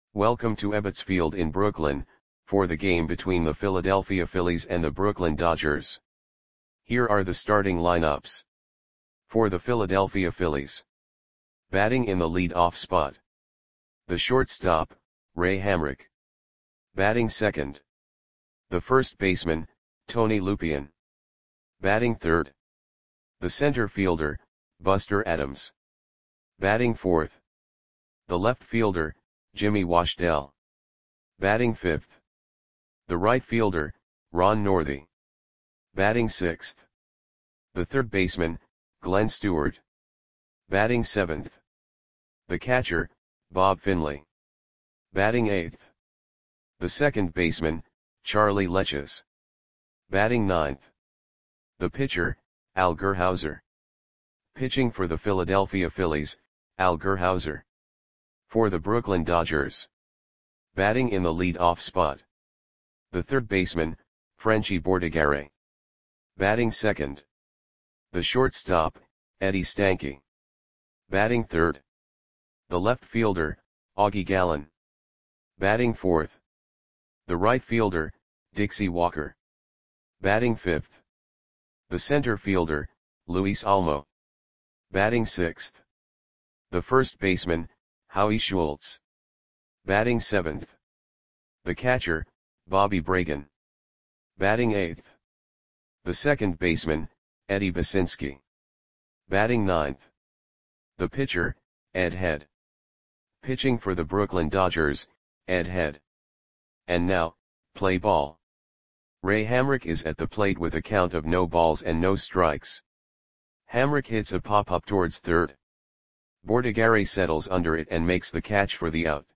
Welcome to Ebbets Field in Brooklyn, for the game between the Philadelphia Phillies and the Brooklyn Dodgers. Here are the starting lineups. For the Philadelphia Phillies. Batting in the lead-off spot. The shortstop, Ray Hamrick. Batting second. The first baseman, Tony Lupien. Batting third. The center fielder, Buster Adams. Batting fourth. The left fielder, Jimmy Washdell. Batting fifth. The right fielder, Ron Northey. Batting sixth. The third baseman, Glenn Stewart. Batting seventh. The catcher, Bob Finley. Batting eighth. The second baseman, Charlie Leches. Batting ninth. The pitcher, Al Gerhauser. Pitching for the Philadelphia Phillies, Al Gerhauser. For the Brooklyn Dodgers. Batting in the lead-off spot. The third baseman, Frenchy Bordigare. Batting second. The shortstop, Eddie Stanky. Batting third. The left fielder, Augie Gallen. Batting fourth. The right fielder, Dixie Walker. Batting fifth. The center fielder, Luis Almo. Batting sixth. The first baseman, Howie Schultz. Batting seventh. The catcher, Bobby Bragan. Batting eighth. The second baseman, Eddie Basinski. Batting ninth. The pitcher, Ed Head. Pitching for the Brooklyn Dodgers, Ed Head. And now, play ball. Ray Hamrick is at the plate with a count of no balls and no strikes. Hamrick hits a pop-up towards third. Bordigare settles under it and makes the catch for the out.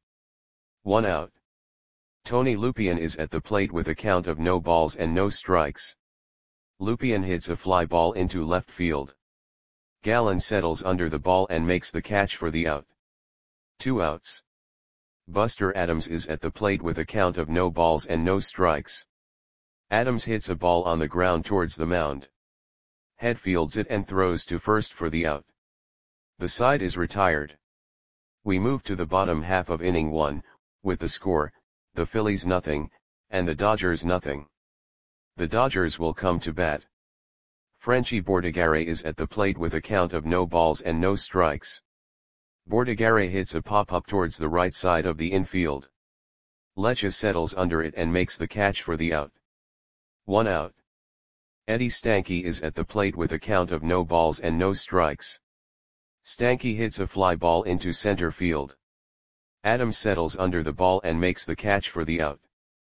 1 out. Tony Lupien is at the plate with a count of no balls and no strikes. Lupien hits a fly ball into left field. Gallen settles under the ball and makes the catch for the out. 2 outs. Buster Adams is at the plate with a count of no balls and no strikes. Adams hits a ball on the ground towards the mound. Head fields it and throws to first for the out. The side is retired. We move to the bottom half of inning 1, with the score, the Phillies nothing, and the Dodgers nothing. The Dodgers will come to bat. Frenchy Bordigare is at the plate with a count of no balls and no strikes. Bordigare hits a pop-up towards the right side of the infield. Leches settles under it and makes the catch for the out. 1 out. Eddie Stanky is at the plate with a count of no balls and no strikes. Stanky hits a fly ball into center field. Adams settles under the ball and makes the catch for the out.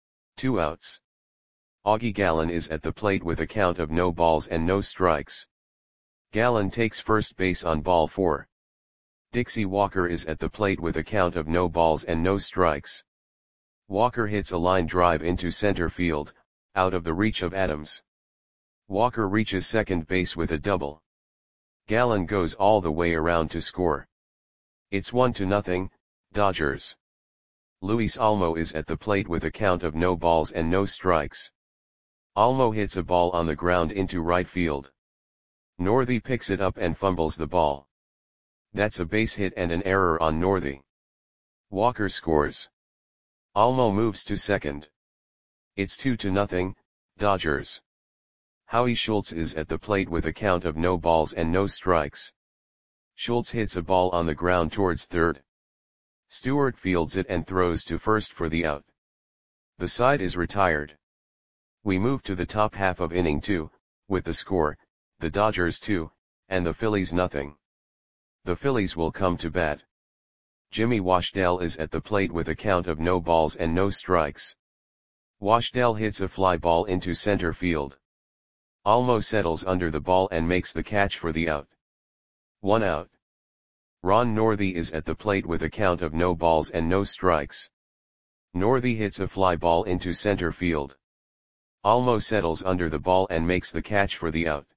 2 outs. Augie Gallen is at the plate with a count of no balls and no strikes. Gallen takes first base on ball 4. Dixie Walker is at the plate with a count of no balls and no strikes. Walker hits a line drive into center field, out of the reach of Adams. Walker reaches second base with a double. Gallen goes all the way around to score. It's 1-0, Dodgers. Luis Almo is at the plate with a count of no balls and no strikes. Almo hits a ball on the ground into right field. Northey picks it up and fumbles the ball. That's a base hit and an error on Northey. Walker scores. Almo moves to second. It's 2-0, Dodgers. Howie Schultz is at the plate with a count of no balls and no strikes. Schultz hits a ball on the ground towards third. Stewart fields it and throws to first for the out. The side is retired. We move to the top half of inning 2, with the score, the Dodgers 2, and the Phillies nothing. The Phillies will come to bat. Jimmy Washdell is at the plate with a count of no balls and no strikes. Washdell hits a fly ball into center field. Almo settles under the ball and makes the catch for the out. 1 out. Ron Northey is at the plate with a count of no balls and no strikes. Northey hits a fly ball into center field. Almo settles under the ball and makes the catch for the out.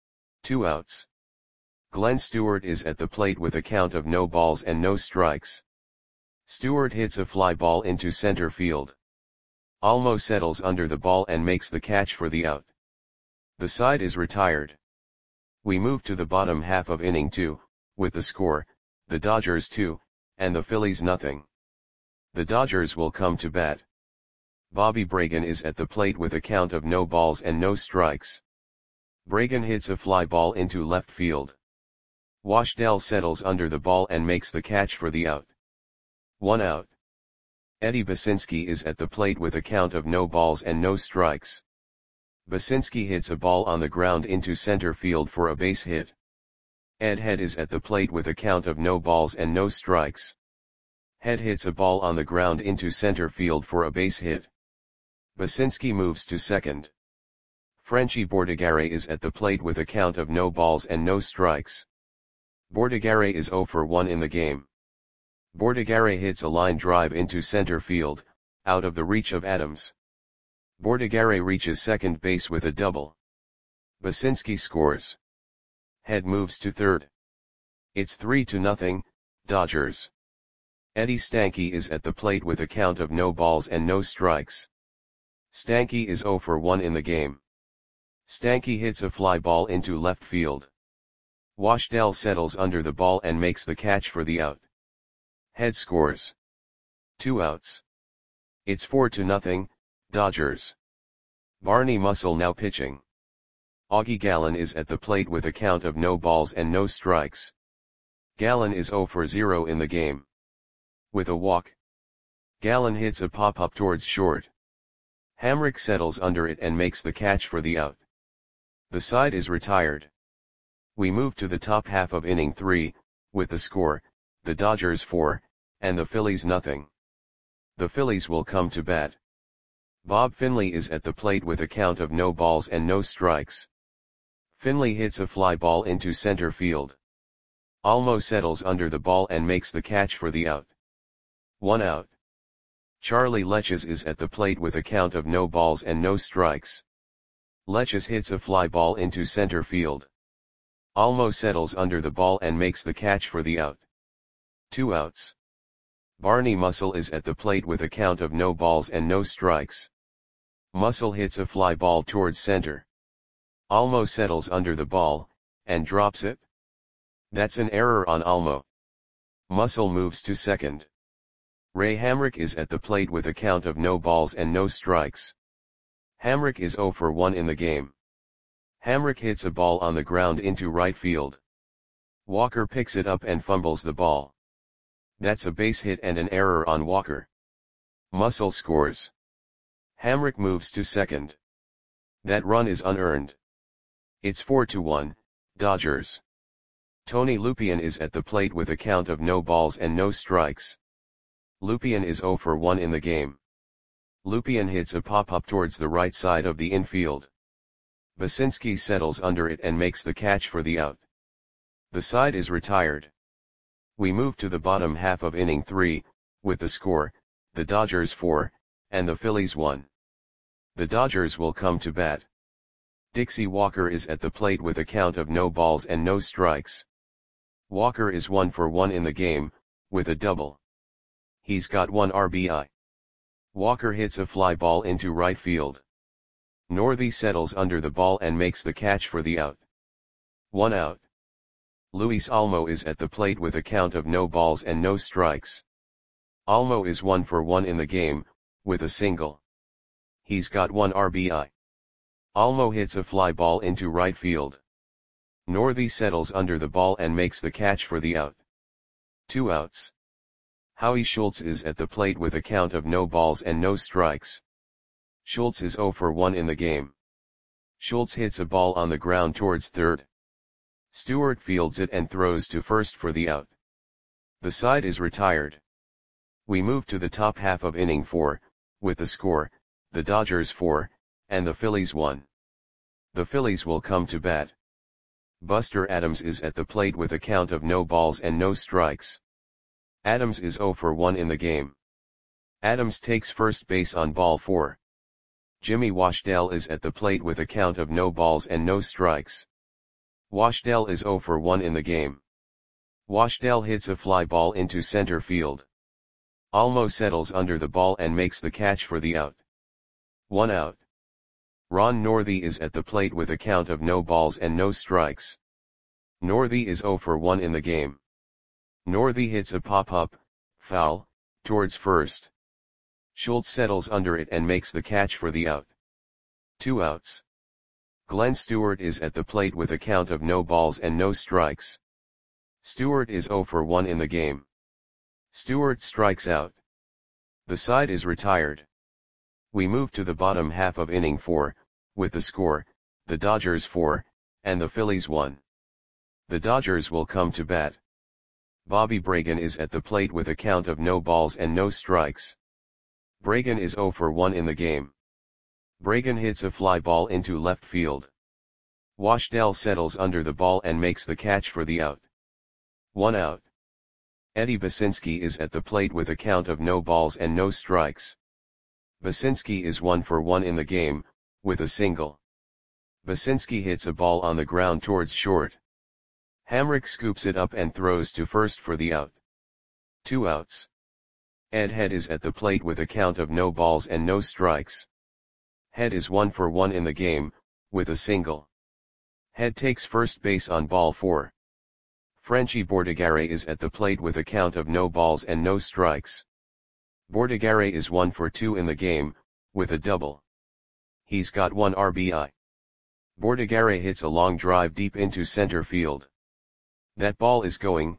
2 outs. Glenn Stewart is at the plate with a count of no balls and no strikes. Stewart hits a fly ball into center field. Almo settles under the ball and makes the catch for the out. The side is retired. We move to the bottom half of inning 2, with the score, the Dodgers 2, and the Phillies nothing. The Dodgers will come to bat. Bobby Bragan is at the plate with a count of no balls and no strikes. Bragan hits a fly ball into left field. Washdell settles under the ball and makes the catch for the out. 1 out. Eddie Basinski is at the plate with a count of no balls and no strikes. Basinski hits a ball on the ground into center field for a base hit. Ed Head is at the plate with a count of no balls and no strikes. Head hits a ball on the ground into center field for a base hit. Basinski moves to second. Frenchy Bordigare is at the plate with a count of no balls and no strikes. Bordigare is 0 for 1 in the game. Bordigare hits a line drive into center field, out of the reach of Adams. Bordigare reaches second base with a double. Basinski scores. Head moves to third. It's 3-0, Dodgers. Eddie Stanky is at the plate with a count of no balls and no strikes. Stanky is 0 for 1 in the game. Stanky hits a fly ball into left field. Washdell settles under the ball and makes the catch for the out. Head scores. 2 outs. It's 4-0, Dodgers. Barney Muscle now pitching. Augie Gallen is at the plate with a count of no balls and no strikes. Gallen is 0 for 0 in the game. With a walk, Gallen hits a pop-up towards short. Hamrick settles under it and makes the catch for the out. The side is retired. We move to the top half of inning 3, with the score, the Dodgers 4, and the Phillies nothing. The Phillies will come to bat. Bob Finley is at the plate with a count of no balls and no strikes. Finley hits a fly ball into center field. Almo settles under the ball and makes the catch for the out. 1 out. Charlie Leches is at the plate with a count of no balls and no strikes. Leches hits a fly ball into center field. Almo settles under the ball and makes the catch for the out. 2 outs. Barney Muscle is at the plate with a count of no balls and no strikes. Muscle hits a fly ball towards center. Almo settles under the ball, and drops it. That's an error on Almo. Muscle moves to second. Ray Hamrick is at the plate with a count of no balls and no strikes. Hamrick is 0 for 1 in the game. Hamrick hits a ball on the ground into right field. Walker picks it up and fumbles the ball. That's a base hit and an error on Walker. Muscle scores. Hamrick moves to second. That run is unearned. It's 4-1, Dodgers. Tony Lupien is at the plate with a count of no balls and no strikes. Lupien is 0 for 1 in the game. Lupien hits a pop-up towards the right side of the infield. Basinski settles under it and makes the catch for the out. The side is retired. We move to the bottom half of inning 3, with the score, the Dodgers 4, and the Phillies 1. The Dodgers will come to bat. Dixie Walker is at the plate with a count of no balls and no strikes. Walker is 1 for 1 in the game, with a double. He's got 1 RBI. Walker hits a fly ball into right field. Northey settles under the ball and makes the catch for the out. 1 out. Luis Almo is at the plate with a count of no balls and no strikes. Almo is 1 for 1 in the game, with a single. He's got 1 RBI. Almo hits a fly ball into right field. Northey settles under the ball and makes the catch for the out. 2 outs. Howie Schultz is at the plate with a count of no balls and no strikes. Schultz is 0 for 1 in the game. Schultz hits a ball on the ground towards third. Stewart fields it and throws to first for the out. The side is retired. We move to the top half of inning 4, with the score, the Dodgers 4, and the Phillies 1. The Phillies will come to bat. Buster Adams is at the plate with a count of no balls and no strikes. Adams is 0 for 1 in the game. Adams takes first base on ball 4. Jimmy Washdell is at the plate with a count of no balls and no strikes. Washdell is 0 for 1 in the game. Washdell hits a fly ball into center field. Almo settles under the ball and makes the catch for the out. 1 out. Ron Northey is at the plate with a count of no balls and no strikes. Northey is 0 for 1 in the game. Northey hits a pop-up, foul, towards first. Schultz settles under it and makes the catch for the out. 2 outs. Glenn Stewart is at the plate with a count of no balls and no strikes. Stewart is 0 for 1 in the game. Stewart strikes out. The side is retired. We move to the bottom half of inning 4, with the score, the Dodgers 4, and the Phillies 1. The Dodgers will come to bat. Bobby Bragan is at the plate with a count of no balls and no strikes. Bragan is 0 for 1 in the game. Bragan hits a fly ball into left field. Washdell settles under the ball and makes the catch for the out. 1 out. Eddie Basinski is at the plate with a count of no balls and no strikes. Basinski is 1 for 1 in the game, with a single. Basinski hits a ball on the ground towards short. Hamrick scoops it up and throws to first for the out. 2 outs. Ed Head is at the plate with a count of no balls and no strikes. Head is 1 for 1 in the game, with a single. Head takes first base on ball 4. Frenchy Bordigare is at the plate with a count of no balls and no strikes. Bordigare is 1 for 2 in the game, with a double. He's got 1 RBI. Bordigare hits a long drive deep into center field. That ball is going,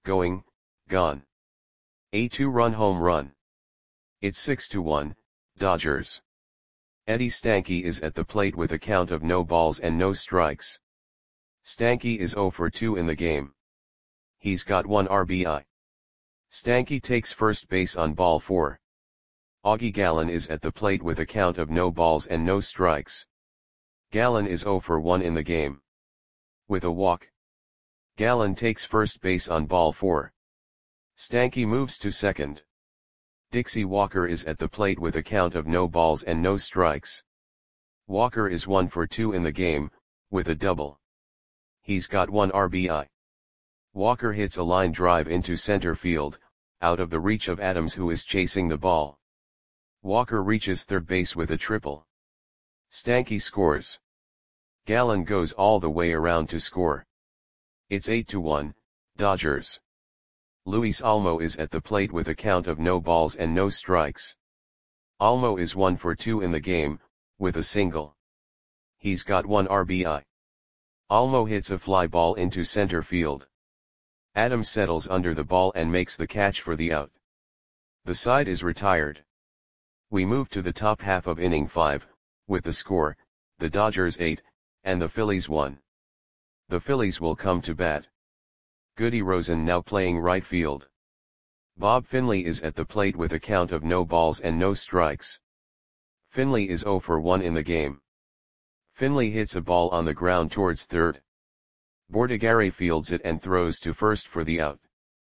gone. A 2-run home run. It's 6-1, Dodgers. Eddie Stanky is at the plate with a count of no balls and no strikes. Stanky is 0 for 2 in the game. He's got 1 RBI. Stanky takes first base on ball 4. Augie Gallen is at the plate with a count of no balls and no strikes. Gallen is 0 for 1 in the game. With a walk. Gallen takes first base on ball 4. Stanky moves to second. Dixie Walker is at the plate with a count of no balls and no strikes. Walker is 1 for 2 in the game, with a double. He's got 1 RBI. Walker hits a line drive into center field, out of the reach of Adams who is chasing the ball. Walker reaches third base with a triple. Stanky scores. Gallen goes all the way around to score. It's 8-1, Dodgers. Luis Almo is at the plate with a count of no balls and no strikes. Almo is 1 for 2 in the game, with a single. He's got 1 RBI. Almo hits a fly ball into center field. Adams settles under the ball and makes the catch for the out. The side is retired. We move to the top half of inning 5, with the score, the Dodgers 8, and the Phillies 1. The Phillies will come to bat. Goody Rosen now playing right field. Bob Finley is at the plate with a count of no balls and no strikes. Finley is 0 for 1 in the game. Finley hits a ball on the ground towards third. Bordigare fields it and throws to first for the out.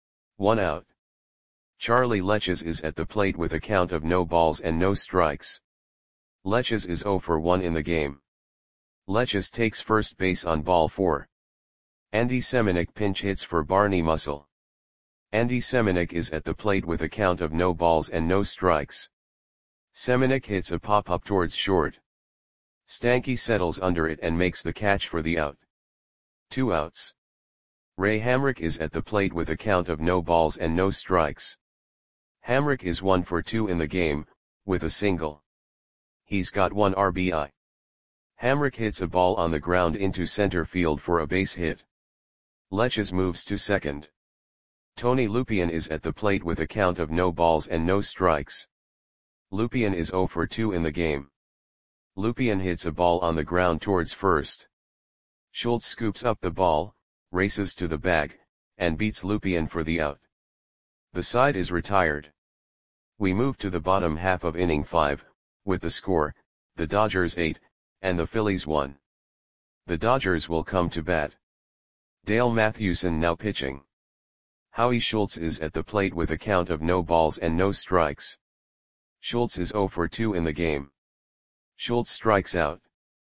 1 out. Charlie Leches is at the plate with a count of no balls and no strikes. Leches is 0 for 1 in the game. Leches takes first base on ball 4. Andy Semenuk pinch hits for Barney Muscle. Andy Semenuk is at the plate with a count of no balls and no strikes. Semenuk hits a pop-up towards short. Stanky settles under it and makes the catch for the out. 2 outs. Ray Hamrick is at the plate with a count of no balls and no strikes. Hamrick is 1 for 2 in the game, with a single. He's got 1 RBI. Hamrick hits a ball on the ground into center field for a base hit. Leches moves to second. Tony Lupien is at the plate with a count of no balls and no strikes. Lupien is 0 for 2 in the game. Lupien hits a ball on the ground towards first. Schultz scoops up the ball, races to the bag, and beats Lupien for the out. The side is retired. We move to the bottom half of inning 5, with the score, the Dodgers 8, and the Phillies 1. The Dodgers will come to bat. Dale Mathewson now pitching. Howie Schultz is at the plate with a count of no balls and no strikes. Schultz is 0 for 2 in the game. Schultz strikes out.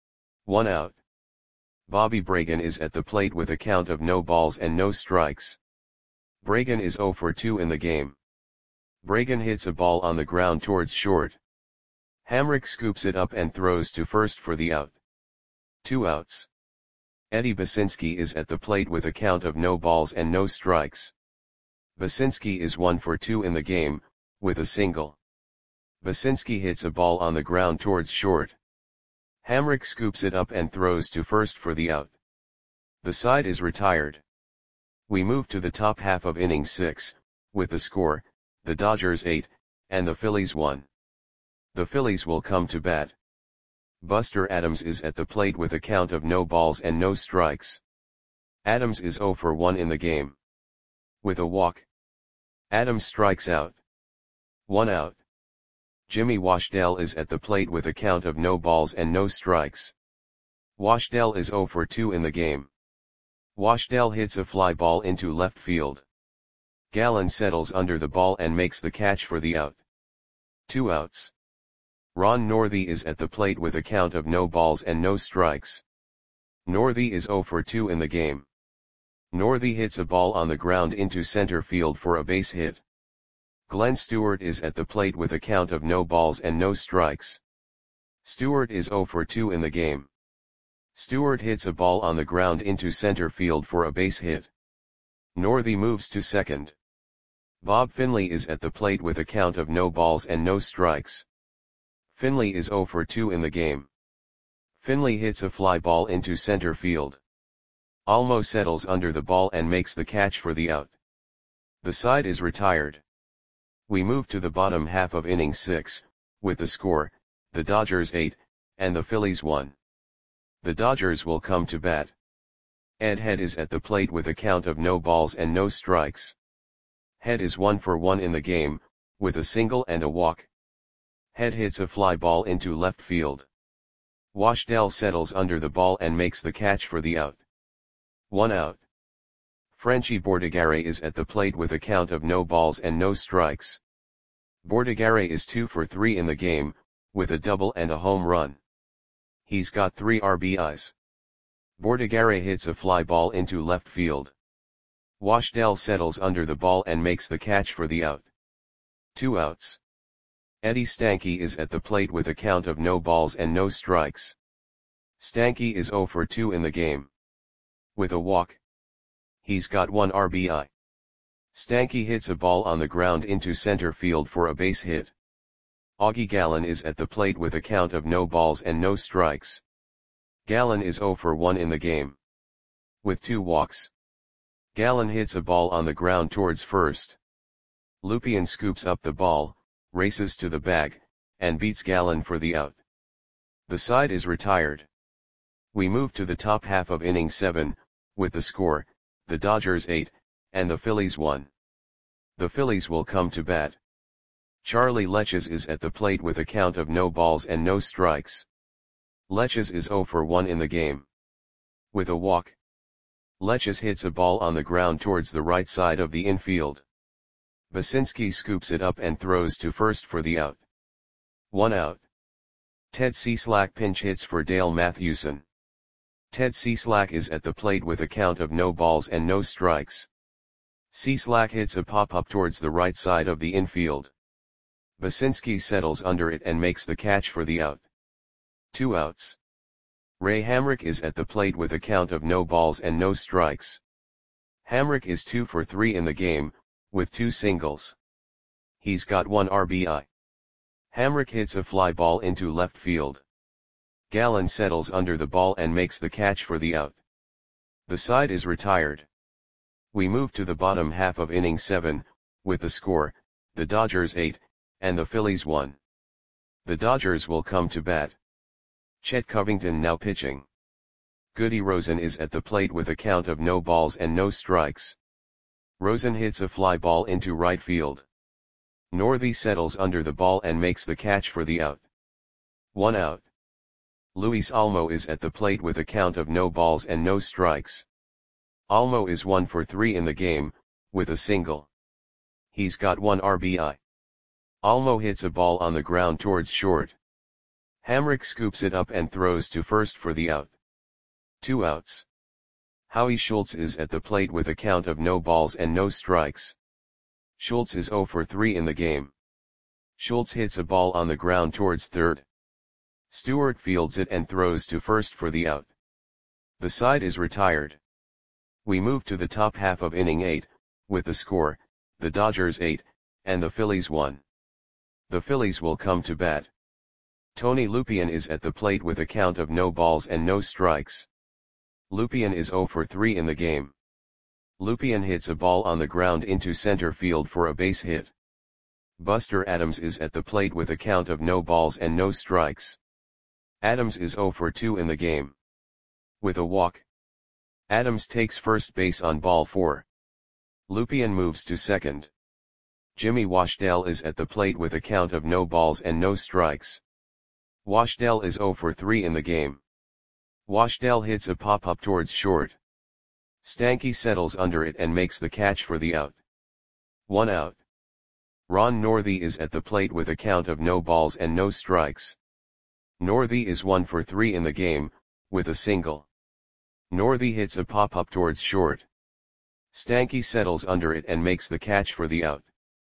1 out. Bobby Bragan is at the plate with a count of no balls and no strikes. Bragan is 0 for 2 in the game. Bragan hits a ball on the ground towards short. Hamrick scoops it up and throws to first for the out. 2 outs. Eddie Basinski is at the plate with a count of no balls and no strikes. Basinski is 1 for 2 in the game, with a single. Basinski hits a ball on the ground towards short. Hamrick scoops it up and throws to first for the out. The side is retired. We move to the top half of inning 6, with the score, the Dodgers 8, and the Phillies 1. The Phillies will come to bat. Buster Adams is at the plate with a count of no balls and no strikes. Adams is 0 for 1 in the game. With a walk, Adams strikes out. 1 out. Jimmy Washdell is at the plate with a count of no balls and no strikes. Washdell is 0 for 2 in the game. Washdell hits a fly ball into left field. Gallen settles under the ball and makes the catch for the out. 2 outs. Ron Northey is at the plate with a count of no balls and no strikes. Northey is 0 for 2 in the game. Northey hits a ball on the ground into center field for a base hit. Glenn Stewart is at the plate with a count of no balls and no strikes. Stewart is 0 for 2 in the game. Stewart hits a ball on the ground into center field for a base hit. Northey moves to second. Bob Finley is at the plate with a count of no balls and no strikes. Finley is 0 for 2 in the game. Finley hits a fly ball into center field. Almo settles under the ball and makes the catch for the out. The side is retired. We move to the bottom half of inning 6, with the score, the Dodgers 8, and the Phillies 1. The Dodgers will come to bat. Ed Head is at the plate with a count of no balls and no strikes. Head is 1 for 1 in the game, with a single and a walk. Head hits a fly ball into left field. Washdell settles under the ball and makes the catch for the out. 1 out. Frenchy Bordigare is at the plate with a count of no balls and no strikes. Bordigare is 2 for 3 in the game, with a double and a home run. He's got 3 RBIs. Bordigare hits a fly ball into left field. Washdell settles under the ball and makes the catch for the out. 2 outs. Eddie Stanky is at the plate with a count of no balls and no strikes. Stanky is 0 for 2 in the game. With a walk, he's got 1 RBI. Stanky hits a ball on the ground into center field for a base hit. Augie Gallen is at the plate with a count of no balls and no strikes. Gallen is 0 for 1 in the game. With 2 walks, Gallen hits a ball on the ground towards first. Lupien scoops up the ball, races to the bag, and beats Gallen for the out. The side is retired. We move to the top half of inning 7, with the score, the Dodgers 8, and the Phillies 1. The Phillies will come to bat. Charlie Leches is at the plate with a count of no balls and no strikes. Leches is 0 for 1 in the game. With a walk, Leches hits a ball on the ground towards the right side of the infield. Basinski scoops it up and throws to first for the out. 1 out. Ted Cieslak pinch hits for Dale Mathewson. Ted Cieslak is at the plate with a count of no balls and no strikes. Cieslak hits a pop-up towards the right side of the infield. Basinski settles under it and makes the catch for the out. 2 outs. Ray Hamrick is at the plate with a count of no balls and no strikes. Hamrick is 2 for 3 in the game, with 2 singles. He's got 1 RBI. Hamrick hits a fly ball into left field. Gallen settles under the ball and makes the catch for the out. The side is retired. We move to the bottom half of inning 7, with the score, the Dodgers 8, and the Phillies 1. The Dodgers will come to bat. Chet Covington now pitching. Goody Rosen is at the plate with a count of no balls and no strikes. Rosen hits a fly ball into right field. Northey settles under the ball and makes the catch for the out. 1 out. Luis Almo is at the plate with a count of no balls and no strikes. Almo is 1 for 3 in the game, with a single. He's got 1 RBI. Almo hits a ball on the ground towards short. Hamrick scoops it up and throws to first for the out. 2 outs. Howie Schultz is at the plate with a count of no balls and no strikes. Schultz is 0 for 3 in the game. Schultz hits a ball on the ground towards third. Stewart fields it and throws to first for the out. The side is retired. We move to the top half of inning 8, with the score, the Dodgers 8, and the Phillies 1. The Phillies will come to bat. Tony Lupien is at the plate with a count of no balls and no strikes. Lupien is 0 for 3 in the game. Lupien hits a ball on the ground into center field for a base hit. Buster Adams is at the plate with a count of no balls and no strikes. Adams is 0 for 2 in the game. With a walk. Adams takes first base on ball 4. Lupien moves to second. Jimmy Washdale is at the plate with a count of no balls and no strikes. Washdale is 0 for 3 in the game. Washdale hits a pop-up towards short. Stanky settles under it and makes the catch for the out. 1 out. Ron Northey is at the plate with a count of no balls and no strikes. Northey is 1 for 3 in the game, with a single. Northey hits a pop-up towards short. Stanky settles under it and makes the catch for the out.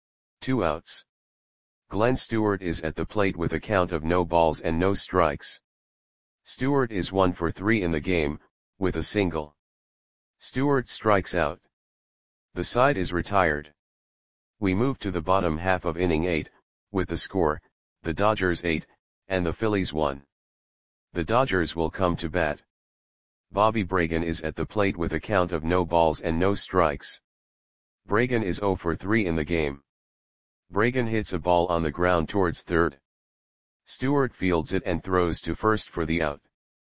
2 outs. Glenn Stewart is at the plate with a count of no balls and no strikes. Stewart is 1 for 3 in the game, with a single. Stewart strikes out. The side is retired. We move to the bottom half of inning 8, with the score, the Dodgers 8, and the Phillies 1. The Dodgers will come to bat. Bobby Bragan is at the plate with a count of no balls and no strikes. Bragan is 0 for 3 in the game. Bragan hits a ball on the ground towards third. Stewart fields it and throws to first for the out.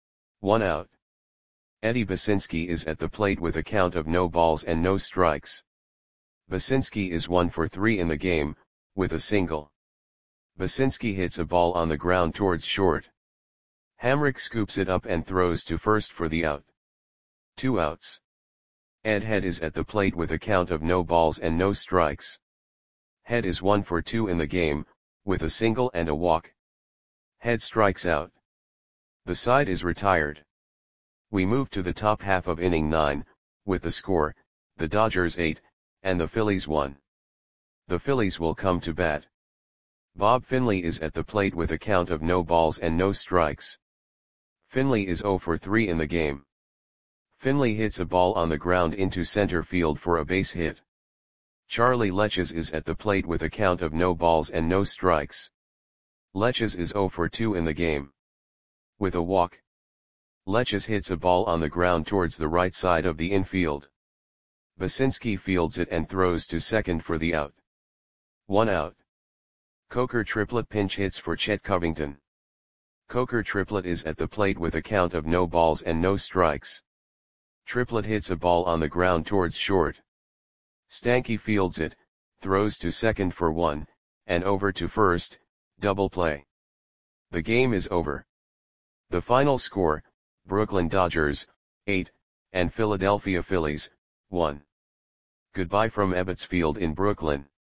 1 out. Eddie Basinski is at the plate with a count of no balls and no strikes. Basinski is 1 for 3 in the game, with a single. Basinski hits a ball on the ground towards short. Hamrick scoops it up and throws to first for the out. 2 outs. Ed Head is at the plate with a count of no balls and no strikes. Head is 1 for 2 in the game, with a single and a walk. Head strikes out. The side is retired. We move to the top half of inning 9, with the score, the Dodgers 8, and the Phillies 1. The Phillies will come to bat. Bob Finley is at the plate with a count of no balls and no strikes. Finley is 0 for 3 in the game. Finley hits a ball on the ground into center field for a base hit. Charlie Leches is at the plate with a count of no balls and no strikes. Leches is 0 for 2 in the game. With a walk. Leches hits a ball on the ground towards the right side of the infield. Basinski fields it and throws to second for the out. 1 out. Coker Triplett pinch hits for Chet Covington. Coker Triplett is at the plate with a count of no balls and no strikes. Triplett hits a ball on the ground towards short. Stanky fields it, throws to second for 1, and over to first, double play. The game is over. The final score, Brooklyn Dodgers, 8, and Philadelphia Phillies, 1. Goodbye from Ebbets Field in Brooklyn.